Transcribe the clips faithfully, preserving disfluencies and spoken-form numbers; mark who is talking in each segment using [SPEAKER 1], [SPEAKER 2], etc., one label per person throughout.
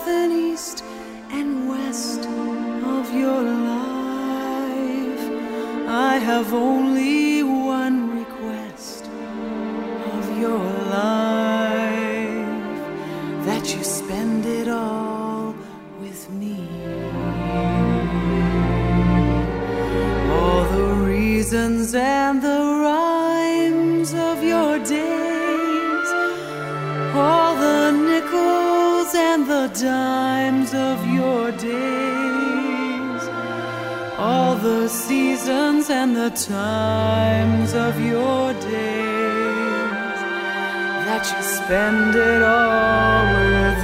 [SPEAKER 1] south and east and west of your life. I have only one request of your life, that you spend it all with me. All the reasons and the rhymes of your days, all the nickels and the dimes of your days, all the seasons and the times of your days, that you spend it all with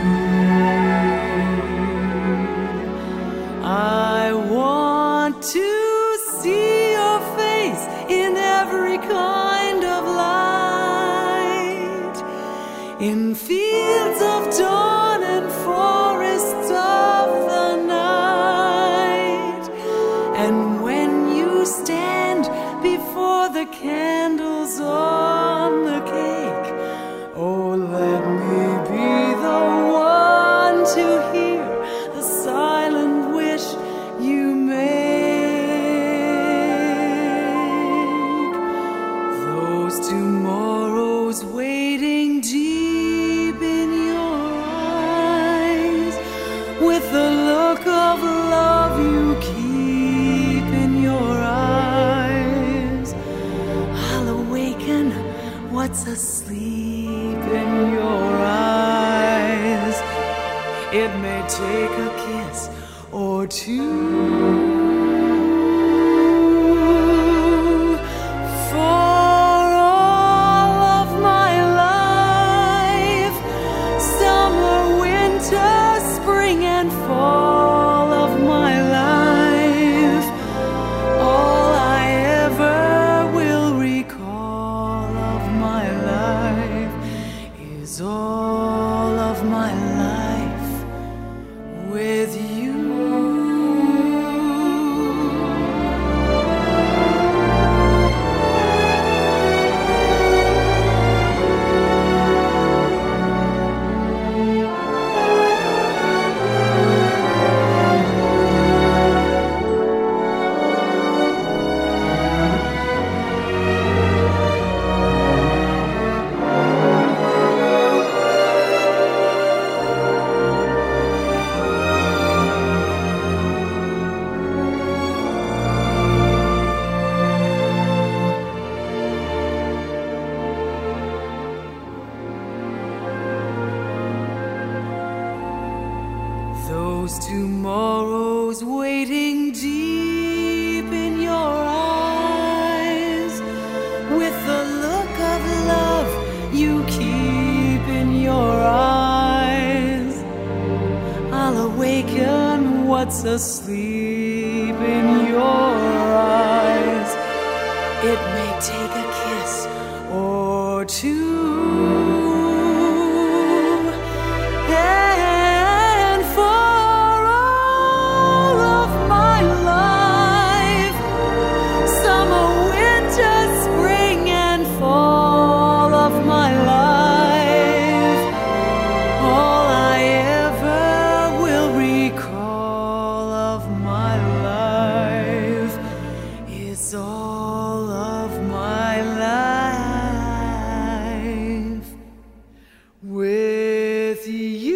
[SPEAKER 1] me. I want to see your face in every kind of light, in fields of dawn and forests of the night. And when you stand before the candles on the cake, oh, let me be the one to hear the silent wish you make. Those tomorrows waiting deep in your eyes, with the look of love you keep in your eyes, I'll awaken what's asleep in your eyes. It may take a kiss or two for all of my life, summer, winter, spring and fall of my life. All I ever will recall of my life is all of my life with you. Those tomorrows waiting deep in your eyes, with the look of love you keep in your eyes, I'll awaken what's asleep in your eyes. It may take a kiss or two, and for all of my life, summer, winter, spring and fall of my life, all I ever will recall of my life is all of my life with you.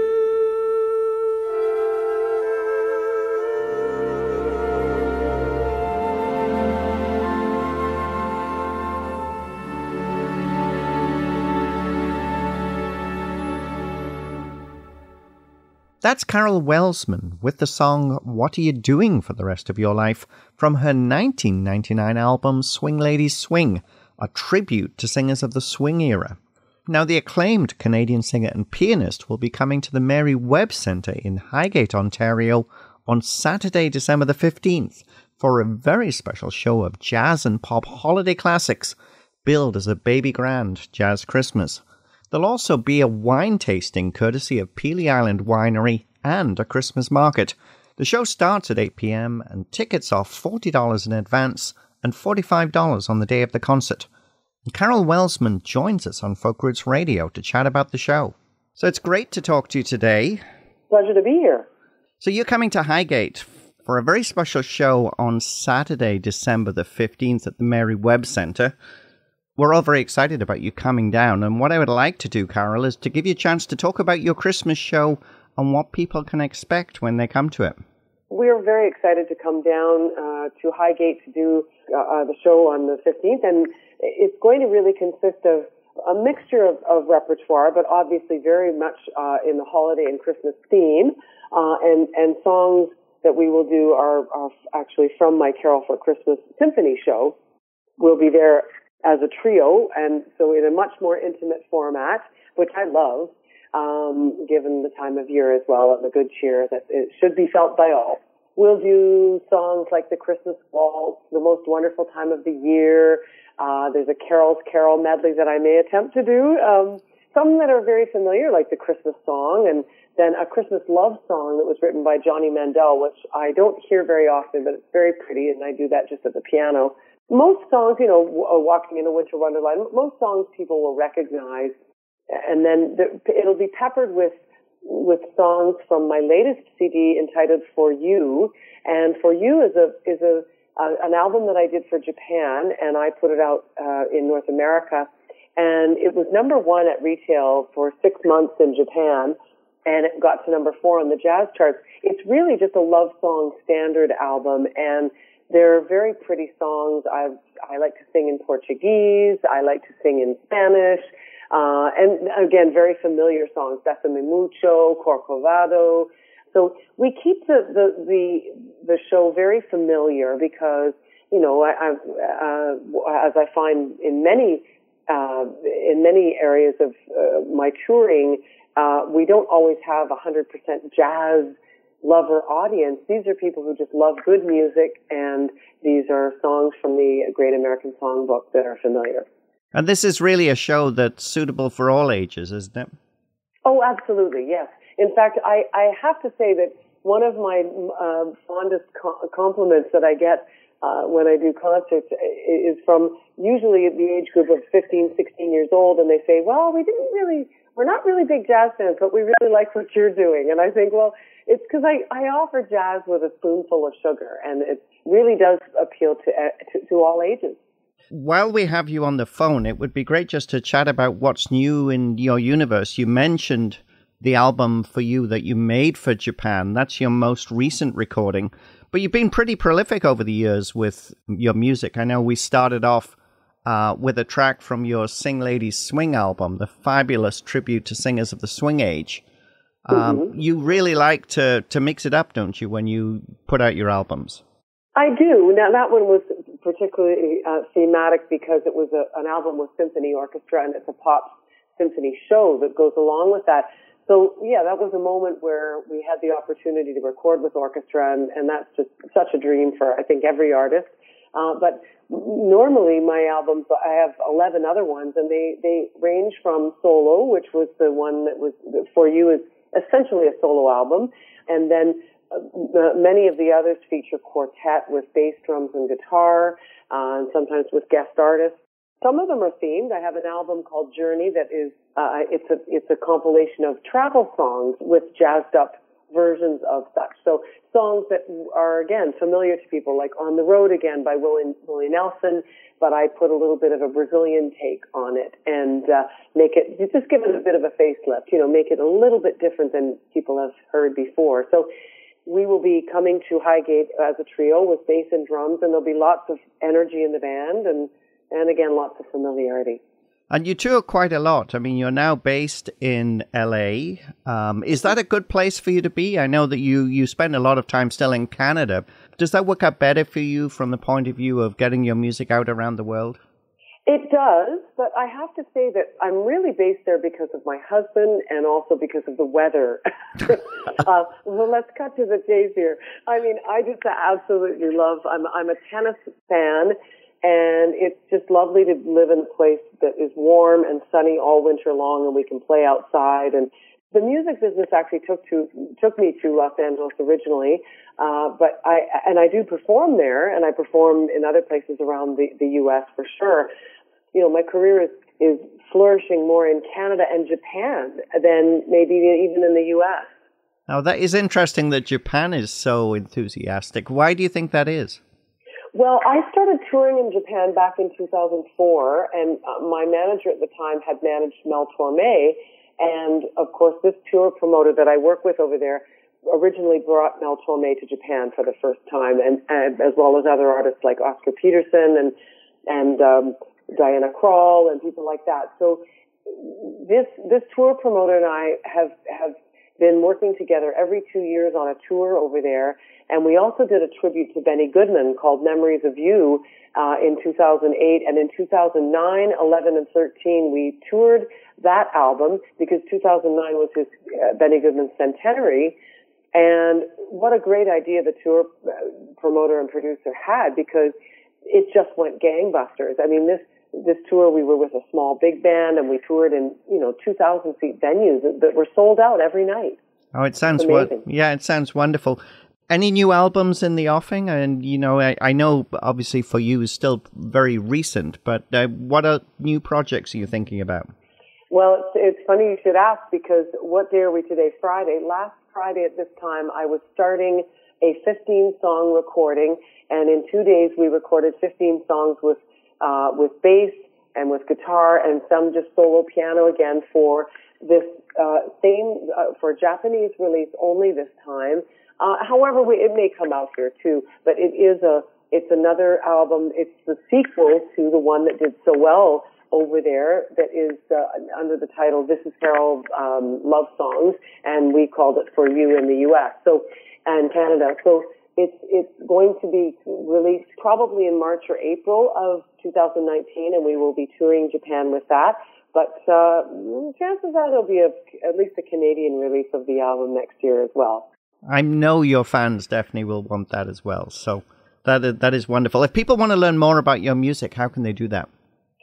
[SPEAKER 2] That's Carol Welsman with the song What Are You Doing for the Rest of Your Life from her nineteen ninety-nine album Swing Ladies Swing, a tribute to singers of the swing era. Now, the acclaimed Canadian singer and pianist will be coming to the Mary Webb Centre in Highgate, Ontario on Saturday, December the fifteenth for a very special show of jazz and pop holiday classics billed as a baby grand jazz Christmas. There'll also be a wine tasting courtesy of Peely Island Winery and a Christmas market. The show starts at eight p.m. and tickets are forty dollars in advance and forty-five dollars on the day of the concert. And Carol Welsman joins us on Folk Roots Radio to chat about the show. So it's great to talk to you today.
[SPEAKER 3] Pleasure to be here.
[SPEAKER 2] So you're coming to Highgate for a very special show on Saturday, December the fifteenth at the Mary Webb Centre. We're all very excited about you coming down. And what I would like to do, Carol, is to give you a chance to talk about your Christmas show and what people can expect when they come to it.
[SPEAKER 3] We're very excited to come down uh, to Highgate to do uh, the show on the fifteenth. And it's going to really consist of a mixture of, of repertoire, but obviously very much uh, in the holiday and Christmas theme. Uh, and, and songs that we will do are, are actually from my Carol for Christmas Symphony show. We'll be there as a trio, and so in a much more intimate format, which I love, um, given the time of year as well, and the good cheer that it should be felt by all. We'll do songs like the Christmas Waltz, The Most Wonderful Time of the Year. Uh, there's a Carol's Carol medley that I may attempt to do. Um, some that are very familiar, like the Christmas song, and then a Christmas love song that was written by Johnny Mandel, which I don't hear very often, but it's very pretty, and I do that just at the piano. Most songs, you know, Walking in a Winter Wonderland, most songs people will recognize, and then it'll be peppered with with songs from my latest C D entitled For You. And For You is a is a uh, an album that I did for Japan, and I put it out uh, in North America, and it was number one at retail for six months in Japan, and it got to number four on the jazz charts. It's really just a love song standard album, and they're very pretty songs. I I like to sing in Portuguese. I like to sing in Spanish. Uh, and again, very familiar songs, Bésame Mucho, Corcovado. So we keep the, the, the, the show very familiar because, you know, I, I, uh, as I find in many, uh, in many areas of uh, my touring, uh, we don't always have a hundred percent jazz lover audience. These are people who just love good music, and these are songs from the Great American Songbook that are familiar.
[SPEAKER 2] And this is really a show that's suitable for all ages, isn't it?
[SPEAKER 3] Oh, absolutely, yes. In fact, I, I have to say that one of my uh, fondest co- compliments that I get uh, when I do concerts is from usually the age group of fifteen, sixteen years old, and they say, well, we didn't really, we're not really big jazz fans, but we really like what you're doing. And I think, well, it's because I, I offer jazz with a spoonful of sugar, and it really does appeal to, uh, to, to all ages.
[SPEAKER 2] While we have you on the phone, it would be great just to chat about what's new in your universe. You mentioned the album For You that you made for Japan. That's your most recent recording. But you've been pretty prolific over the years with your music. I know we started off uh, with a track from your Sing Ladies Swing album, the fabulous tribute to singers of the swing age. Um, mm-hmm. You really like to, to mix it up, don't you, when you put out your albums?
[SPEAKER 3] I do. Now, that one was particularly uh, thematic because it was a, an album with symphony orchestra, and it's a pop symphony show that goes along with that. So, yeah, that was a moment where we had the opportunity to record with orchestra, and, and that's just such a dream for, I think, every artist. Uh, but normally my albums, I have eleven other ones, and they, they range from solo, which was the one that was For You is essentially a solo album, and then Uh, many of the others feature quartet with bass, drums, and guitar, uh, and sometimes with guest artists. Some of them are themed. I have an album called Journey that is uh, it's a it's a compilation of travel songs with jazzed up versions of such. So songs that are again familiar to people, like On the Road Again by Willie, Willie Nelson, but I put a little bit of a Brazilian take on it and uh, make it just give it a bit of a facelift. You know, make it a little bit different than people have heard before. So we will be coming to Highgate as a trio with bass and drums, and there'll be lots of energy in the band and, and again, lots of familiarity.
[SPEAKER 2] And you tour quite a lot. I mean, you're now based in L A. Um, is that a good place for you to be? I know that you, you spend a lot of time still in Canada. Does that work out better for you from the point of view of getting your music out around the world?
[SPEAKER 3] It does, but I have to say that I'm really based there because of my husband and also because of the weather. uh, well, let's cut to the chase here. I mean, I just absolutely love, I'm, I'm a tennis fan, and it's just lovely to live in a place that is warm and sunny all winter long, and we can play outside. And the music business actually took to took me to Los Angeles originally, uh, but I and I do perform there, and I perform in other places around the, the U S for sure. You know, my career is is flourishing more in Canada and Japan than maybe even in the U S.
[SPEAKER 2] Now, that is interesting that Japan is so enthusiastic. Why do you think that is?
[SPEAKER 3] Well, I started touring in Japan back in two thousand four, and uh, my manager at the time had managed Mel Torme, and of course this tour promoter that I work with over there originally brought Mel Torme to Japan for the first time, and, and as well as other artists like Oscar Peterson and and um, Diana Krall and people like that. So this this tour promoter and I have have been working together every two years on a tour over there, and we also did a tribute to Benny Goodman called Memories of You uh, in two thousand eight, and in two thousand nine, eleven, and thirteen we toured that album because two thousand nine was his uh, Benny Goodman's centenary. And what a great idea the tour promoter and producer had, because it just went gangbusters. I mean, this this tour, we were with a small big band, and we toured in, you know, two thousand seat venues that were sold out every night.
[SPEAKER 2] Oh, it sounds wonderful. Yeah, it sounds wonderful. Any new albums in the offing? And, you know, I, I know, obviously, for you is still very recent, but uh, what are new projects are you thinking about?
[SPEAKER 3] Well, it's, it's funny you should ask, because what day are we today? Friday. Last Friday at this time, I was starting a fifteen-song recording, and in two days we recorded fifteen songs with uh, with bass and with guitar and some just solo piano again for this uh, same, uh, for Japanese release only this time. Uh, however, we, it may come out here too, but it is a, it's another album. It's the sequel to the one that did so well over there, that is uh, under the title This Is Carol um, Love Songs, and we called it For You in the U S so and Canada. So it's it's going to be released probably in March or April of two thousand nineteen, and we will be touring Japan with that. But uh, chances are there'll be a, at least a Canadian release of the album next year as well.
[SPEAKER 2] I know your fans definitely will want that as well. So that is, that is wonderful. If people want to learn more about your music, how can they do that?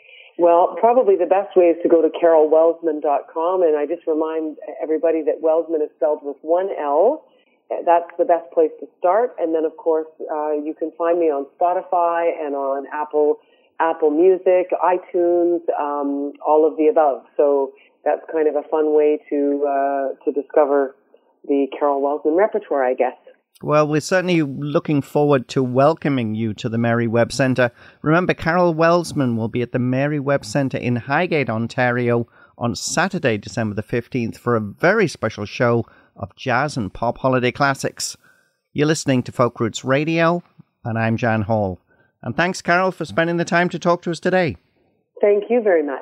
[SPEAKER 3] Well, probably the best way is to go to carol welsman dot com, and I just remind everybody that Welsman is spelled with one L. That's the best place to start. And then, of course, uh, you can find me on Spotify and on Apple Apple Music, iTunes, um, all of the above. So that's kind of a fun way to uh, to discover the Carol Welsman repertoire, I guess.
[SPEAKER 2] Well, we're certainly looking forward to welcoming you to the Mary Webb Centre. Remember, Carol Welsman will be at the Mary Webb Centre in Highgate, Ontario on Saturday, December the fifteenth for a very special show of jazz and pop holiday classics. You're listening to Folk Roots Radio, and I'm Jan Hall. And thanks, Carol, for spending the time to talk to us today.
[SPEAKER 3] Thank you very much.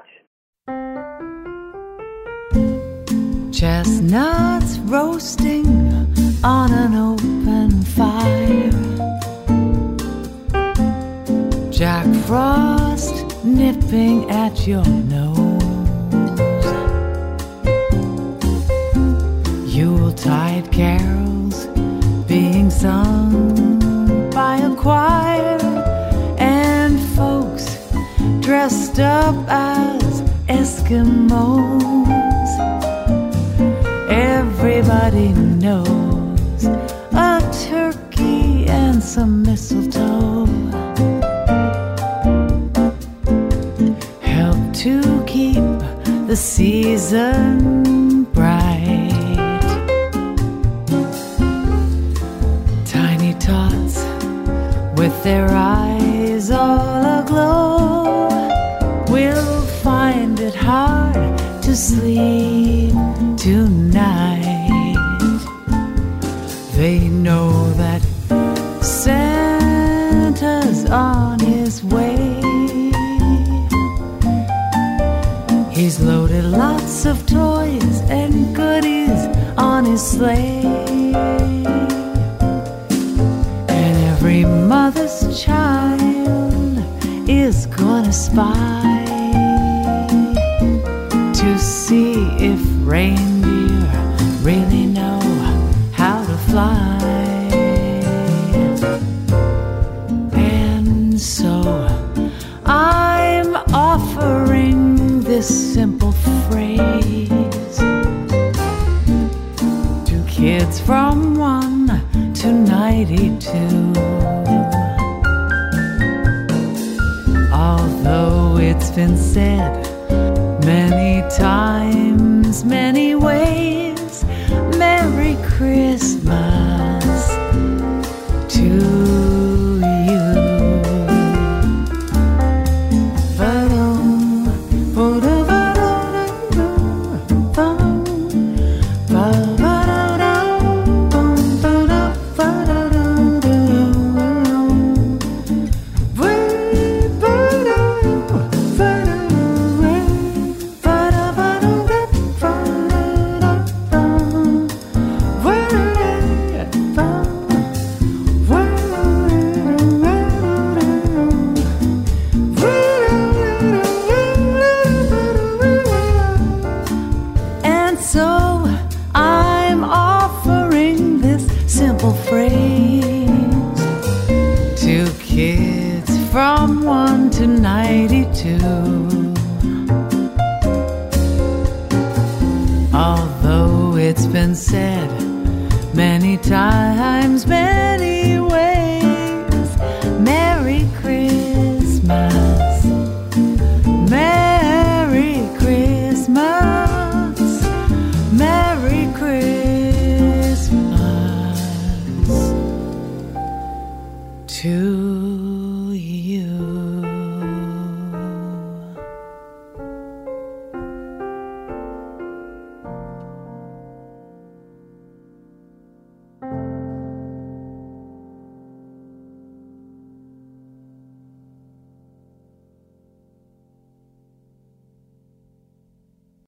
[SPEAKER 1] Chestnuts roasting on an open fire, Jack Frost nipping at your nose, Yuletide carols being sung by a choir, and folks dressed up as Eskimos. Everybody knows a turkey and some mistletoe help to keep the season bright. Tiny tots with their eyes all aglow will find it hard to sleep tonight. They know that Santa's on his way. He's loaded lots of toys and goodies on his sleigh, and every mother's child is gonna spy to see if reindeer really know how to fly. And so I'm offering this simple phrase to kids from one to ninety-two. Although it's been said many times, many ways. Merry Christmas to you. From one to ninety-two. Although it's been said many times, many ways, Merry Christmas, Merry Christmas, Merry Christmas to